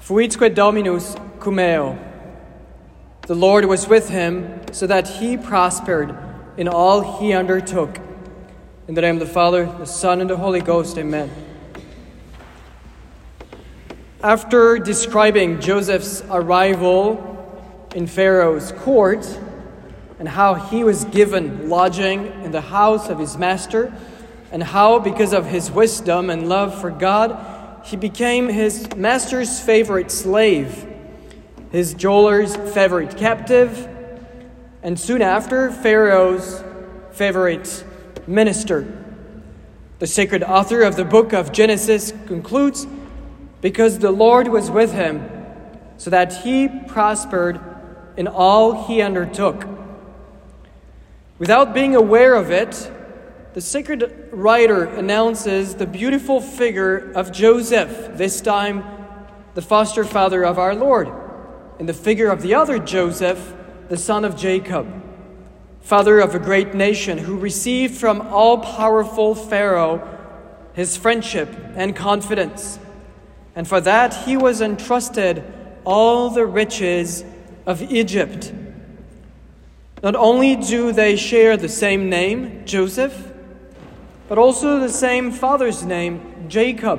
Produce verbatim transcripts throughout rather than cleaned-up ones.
Fuitque Dominus cum eo. The Lord was with him, so that he prospered in all he undertook. In the name of the Father, the Son, and the Holy Ghost, amen. After describing Joseph's arrival in Pharaoh's court and how he was given lodging in the house of his master, and how, because of his wisdom and love for God, he became his master's favorite slave, his jeweler's favorite captive, and soon after, Pharaoh's favorite minister. The sacred author of the book of Genesis concludes, because the Lord was with him, so that he prospered in all he undertook. Without being aware of it, the sacred writer announces the beautiful figure of Joseph, this time the foster father of our Lord, in the figure of the other Joseph, the son of Jacob, father of a great nation, who received from all-powerful Pharaoh his friendship and confidence. And for that he was entrusted all the riches of Egypt. Not only do they share the same name, Joseph, but also the same father's name, Jacob.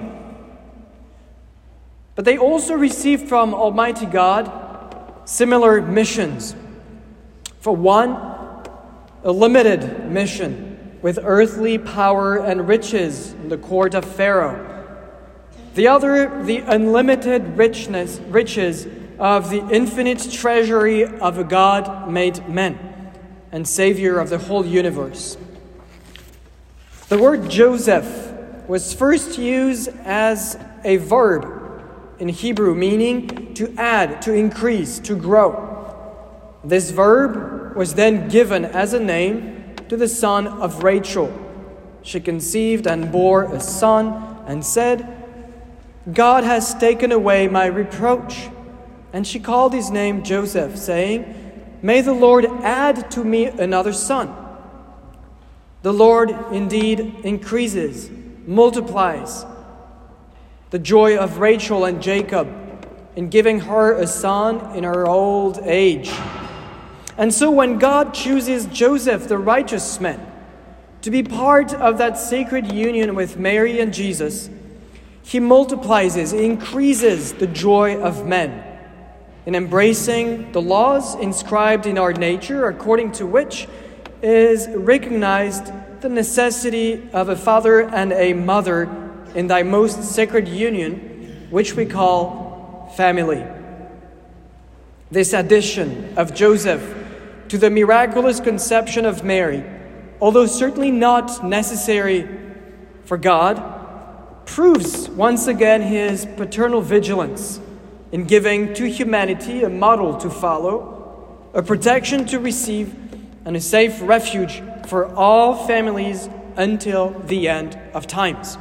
But they also received from Almighty God similar missions. For one, a limited mission with earthly power and riches in the court of Pharaoh. The other, the unlimited richness, riches of the infinite treasury of a God made man and Savior of the whole universe. The word Joseph was first used as a verb in Hebrew, meaning to add, to increase, to grow. This verb was then given as a name to the son of Rachel. She conceived and bore a son and said, God has taken away my reproach. And she called his name Joseph, saying, may the Lord add to me another son. The Lord indeed increases, multiplies the joy of Rachel and Jacob in giving her a son in her old age. And so when God chooses Joseph, the righteous man, to be part of that sacred union with Mary and Jesus, he multiplies, increases the joy of men in embracing the laws inscribed in our nature, according to which is recognized the necessity of a father and a mother in thy most sacred union, which we call family. This addition of Joseph to the miraculous conception of Mary, although certainly not necessary for God, proves once again his paternal vigilance in giving to humanity a model to follow, a protection to receive, and a safe refuge for all families until the end of times.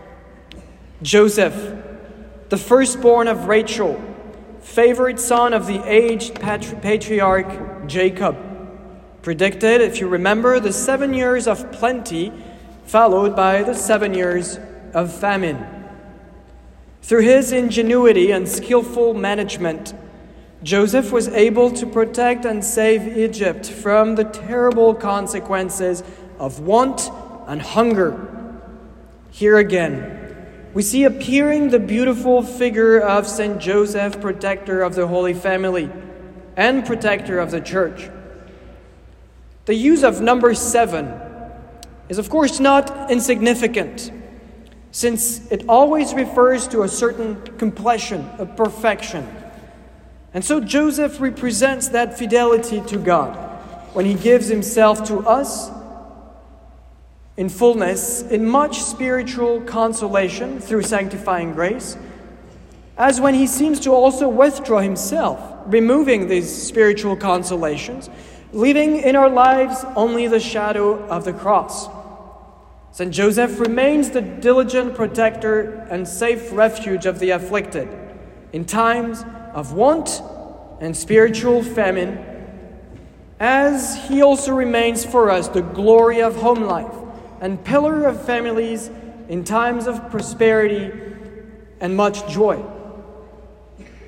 Joseph, the firstborn of Rachel, favorite son of the aged patri- patriarch Jacob, predicted, if you remember, the seven years of plenty followed by the seven years of famine. Through his ingenuity and skillful management, Joseph was able to protect and save Egypt from the terrible consequences of want and hunger. Here again, we see appearing the beautiful figure of Saint Joseph, protector of the Holy Family and protector of the Church. The use of number seven is, of course, not insignificant, since it always refers to a certain completion, a perfection. And so Joseph represents that fidelity to God when he gives himself to us in fullness, in much spiritual consolation through sanctifying grace, as when he seems to also withdraw himself, removing these spiritual consolations, leaving in our lives only the shadow of the cross. Saint Joseph remains the diligent protector and safe refuge of the afflicted in times of want and spiritual famine, as he also remains for us the glory of home life and pillar of families in times of prosperity and much joy.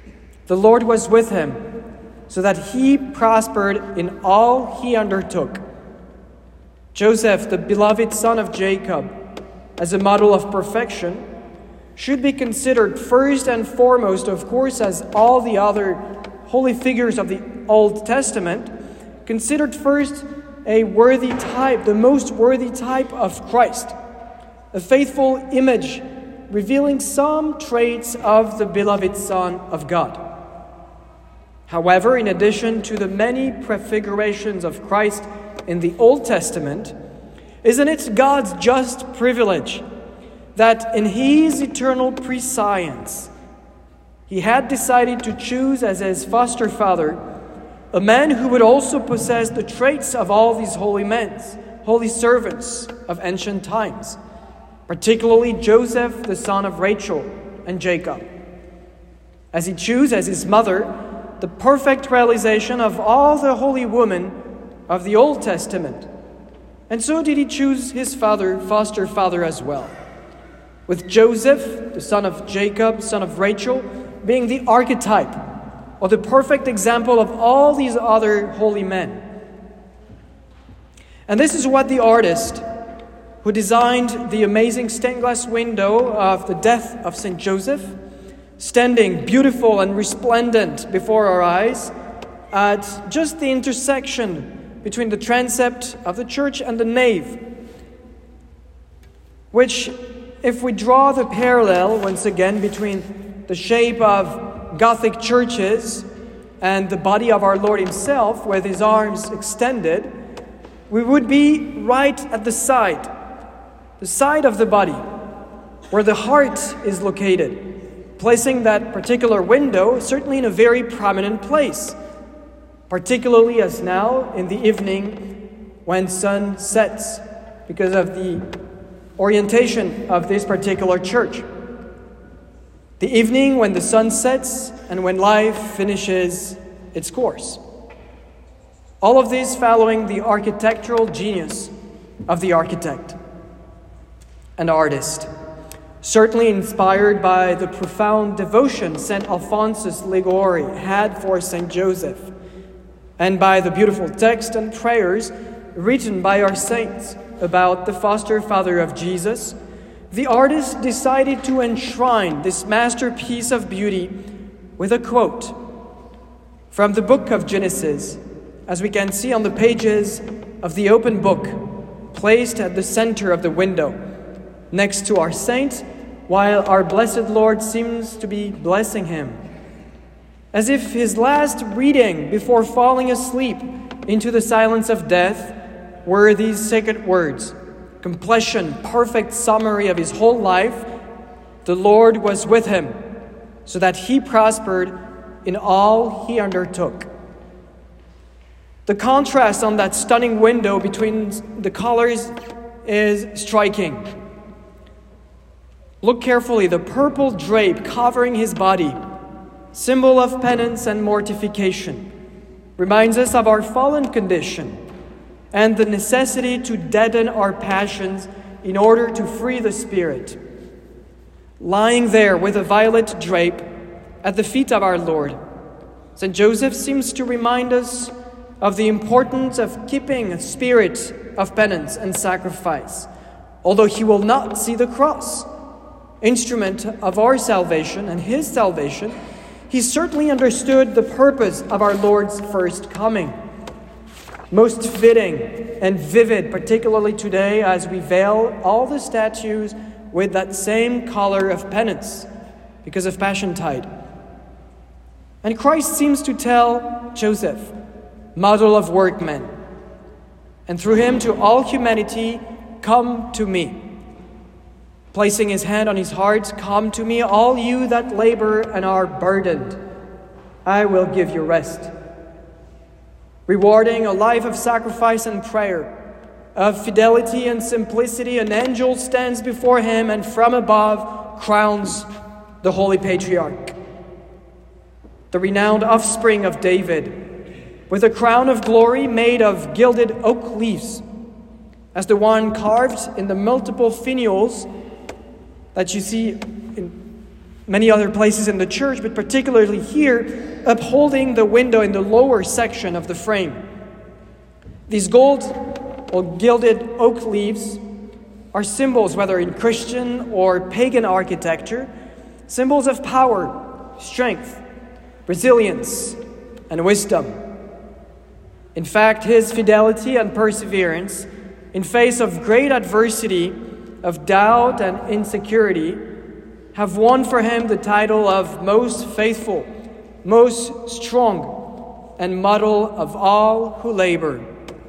The Lord was with him, so that he prospered in all he undertook. Joseph, the beloved son of Jacob, as a model of perfection, should be considered first and foremost, of course, as all the other holy figures of the Old Testament, considered first a worthy type, the most worthy type of Christ, a faithful image revealing some traits of the beloved Son of God. However, in addition to the many prefigurations of Christ in the Old Testament, isn't it God's just privilege that in his eternal prescience, he had decided to choose as his foster father a man who would also possess the traits of all these holy men, holy servants of ancient times, particularly Joseph, the son of Rachel and Jacob, as he chose as his mother the perfect realization of all the holy women of the Old Testament. And so did he choose his father, foster father as well, with Joseph, the son of Jacob, son of Rachel, being the archetype or the perfect example of all these other holy men. And this is what the artist who designed the amazing stained glass window of the death of Saint Joseph, standing beautiful and resplendent before our eyes at just the intersection between the transept of the church and the nave, which, if we draw the parallel once again between the shape of Gothic churches and the body of our Lord himself with his arms extended, we would be right at the side, the side of the body, where the heart is located, placing that particular window certainly in a very prominent place, particularly as now in the evening when sun sets, because of the orientation of this particular church. The evening when the sun sets and when life finishes its course. All of this following the architectural genius of the architect and artist, certainly inspired by the profound devotion Saint Alphonsus Liguori had for Saint Joseph, and by the beautiful text and prayers written by our saints about the foster father of Jesus, the artist decided to enshrine this masterpiece of beauty with a quote from the book of Genesis, as we can see on the pages of the open book, placed at the center of the window, next to our saint, while our blessed Lord seems to be blessing him, as if his last reading before falling asleep into the silence of death were these sacred words, completion, perfect summary of his whole life. The Lord was with him, so that he prospered in all he undertook. The contrast on that stunning window between the colors is striking. Look carefully, the purple drape covering his body, symbol of penance and mortification, reminds us of our fallen condition and the necessity to deaden our passions in order to free the spirit. Lying there with a violet drape at the feet of our Lord, Saint Joseph seems to remind us of the importance of keeping a spirit of penance and sacrifice, although he will not see the cross, instrument of our salvation and his salvation. He certainly understood the purpose of our Lord's first coming. Most fitting and vivid, particularly today as we veil all the statues with that same color of penance because of Passiontide. And Christ seems to tell Joseph, model of workmen, and through him to all humanity, come to me. Placing his hand on his heart, come to me, all you that labor and are burdened. I will give you rest. Rewarding a life of sacrifice and prayer, of fidelity and simplicity, an angel stands before him and from above crowns the Holy Patriarch, the renowned offspring of David, with a crown of glory made of gilded oak leaves, as the one carved in the multiple finials that you see in, many other places in the church, but particularly here, upholding the window in the lower section of the frame. These gold or gilded oak leaves are symbols, whether in Christian or pagan architecture, symbols of power, strength, resilience, and wisdom. In fact, his fidelity and perseverance in face of great adversity, of doubt and insecurity, have won for him the title of most faithful, most strong, and model of all who labor.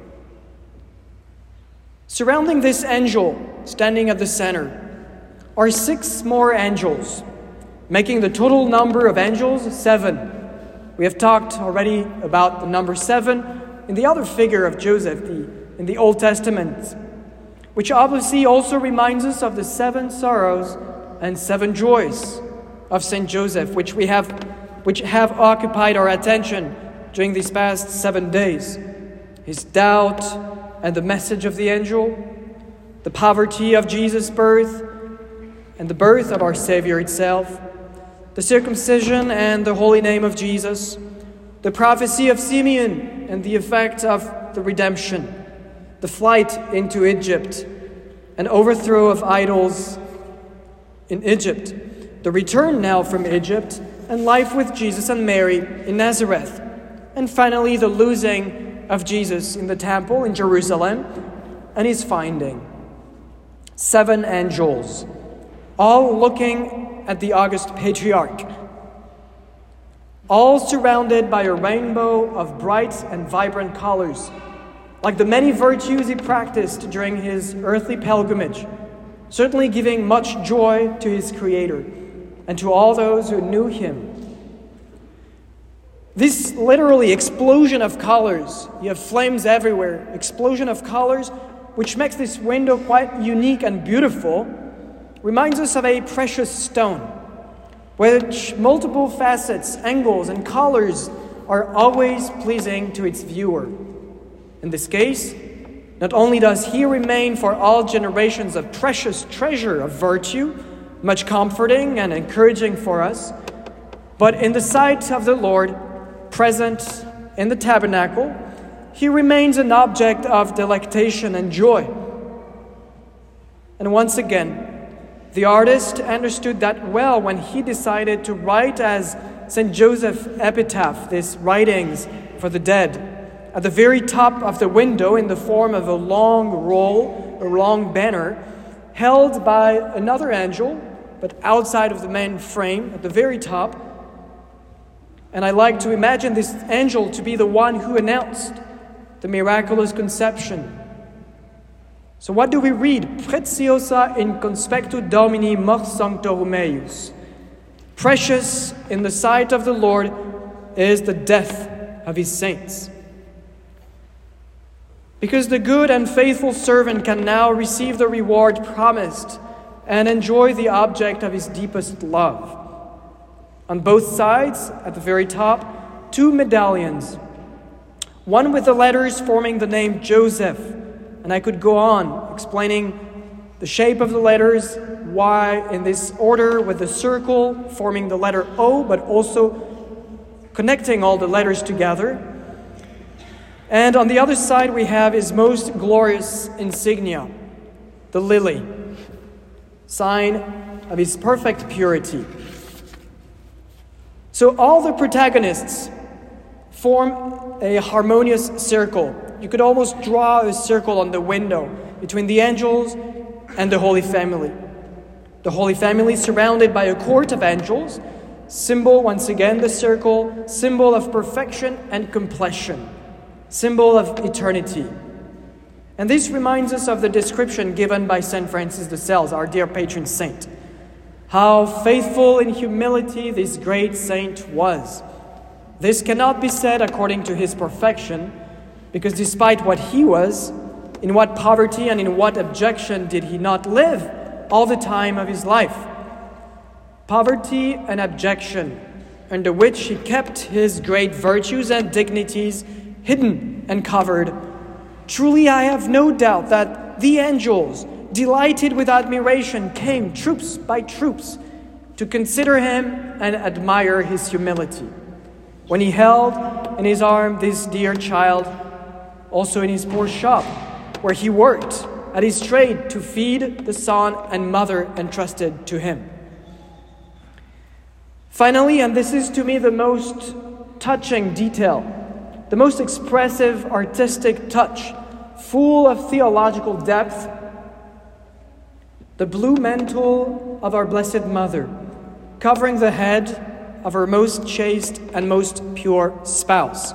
Surrounding this angel, standing at the center, are six more angels, making the total number of angels seven. We have talked already about the number seven in the other figure of Joseph the, in the Old Testament, which obviously also reminds us of the seven sorrows and seven joys of Saint Joseph, which we have, which have occupied our attention during these past seven days. His doubt and the message of the angel, the poverty of Jesus' birth and the birth of our Savior itself, the circumcision and the holy name of Jesus, the prophecy of Simeon and the effect of the redemption, the flight into Egypt, an overthrow of idols in Egypt, the return now from Egypt, and life with Jesus and Mary in Nazareth, and finally the losing of Jesus in the temple in Jerusalem and his finding. Seven angels, all looking at the august patriarch, all surrounded by a rainbow of bright and vibrant colors, like the many virtues he practiced during his earthly pilgrimage, certainly giving much joy to his Creator and to all those who knew him. This literally explosion of colors, you have flames everywhere, explosion of colors, which makes this window quite unique and beautiful, reminds us of a precious stone, which multiple facets, angles, and colors are always pleasing to its viewer. In this case, not only does he remain for all generations a precious treasure of virtue, much comforting and encouraging for us, but in the sight of the Lord, present in the tabernacle, he remains an object of delectation and joy. And once again, the artist understood that well when he decided to write as Saint Joseph epitaph, these writings for the dead, at the very top of the window in the form of a long roll, a long banner, held by another angel, but outside of the main frame, at the very top. And I like to imagine this angel to be the one who announced the miraculous conception. So what do we read? Preciosa in conspectu Domini mors sanctorum eius. Precious in the sight of the Lord is the death of his saints. Because the good and faithful servant can now receive the reward promised and enjoy the object of his deepest love. On both sides, at the very top, two medallions. One with the letters forming the name Joseph. And I could go on explaining the shape of the letters, why in this order with the circle forming the letter O, but also connecting all the letters together. And on the other side we have his most glorious insignia, the lily, sign of his perfect purity. So all the protagonists form a harmonious circle. You could almost draw a circle on the window between the angels and the Holy Family. The Holy Family surrounded by a court of angels, symbol, once again, the circle, symbol of perfection and completion, symbol of eternity. And this reminds us of the description given by Saint Francis de Sales, our dear patron saint. How faithful in humility this great saint was. This cannot be said according to his perfection, because despite what he was, in what poverty and in what abjection did he not live all the time of his life? Poverty and abjection, under which he kept his great virtues and dignities hidden and covered. Truly, I have no doubt that the angels, delighted with admiration, came troops by troops to consider him and admire his humility. When he held in his arm this dear child, also in his poor shop, where he worked at his trade to feed the son and mother entrusted to him. Finally, and this is to me the most touching detail, the most expressive artistic touch, full of theological depth, the blue mantle of our Blessed Mother, covering the head of her most chaste and most pure spouse.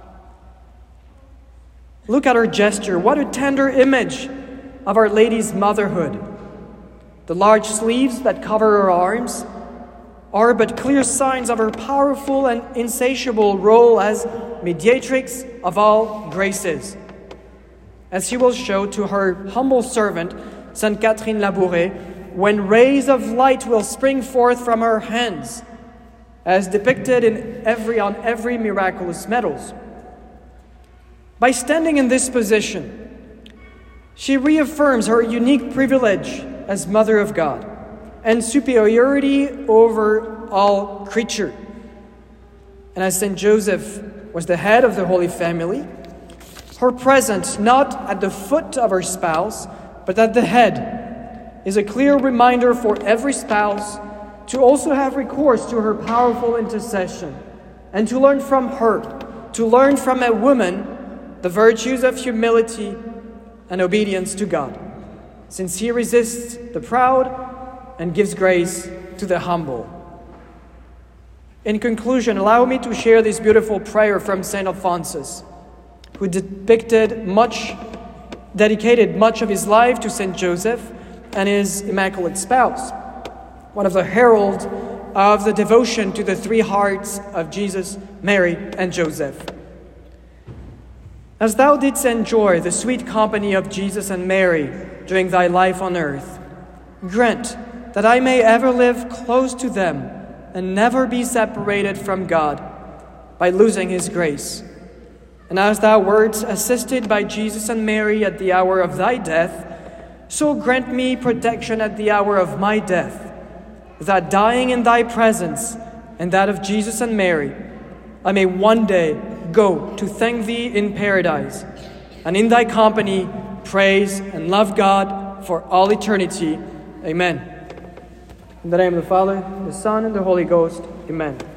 Look at her gesture. What a tender image of Our Lady's motherhood. The large sleeves that cover her arms are but clear signs of her powerful and insatiable role as mediatrix of all graces. As she will show to her humble servant, Sainte Catherine Labouré, when rays of light will spring forth from her hands, as depicted in every on every miraculous medals. By standing in this position, she reaffirms her unique privilege as Mother of God and superiority over all creature. And as Saint Joseph was the head of the Holy Family, her presence not at the foot of her spouse, but at the head, is a clear reminder for every spouse to also have recourse to her powerful intercession and to learn from her, to learn from a woman the virtues of humility and obedience to God, since he resists the proud and gives grace to the humble. In conclusion, allow me to share this beautiful prayer from Saint Alphonsus, who depicted much, dedicated much of his life to Saint Joseph and his Immaculate Spouse, one of the heralds of the devotion to the three hearts of Jesus, Mary, and Joseph. As thou didst enjoy the sweet company of Jesus and Mary during thy life on earth, grant that I may ever live close to them and never be separated from God by losing his grace. And as thou wert assisted by Jesus and Mary at the hour of thy death, so grant me protection at the hour of my death, that dying in thy presence and that of Jesus and Mary, I may one day go to thank thee in paradise, and in thy company praise and love God for all eternity. Amen. In the name of the Father, the Son, and the Holy Ghost. Amen.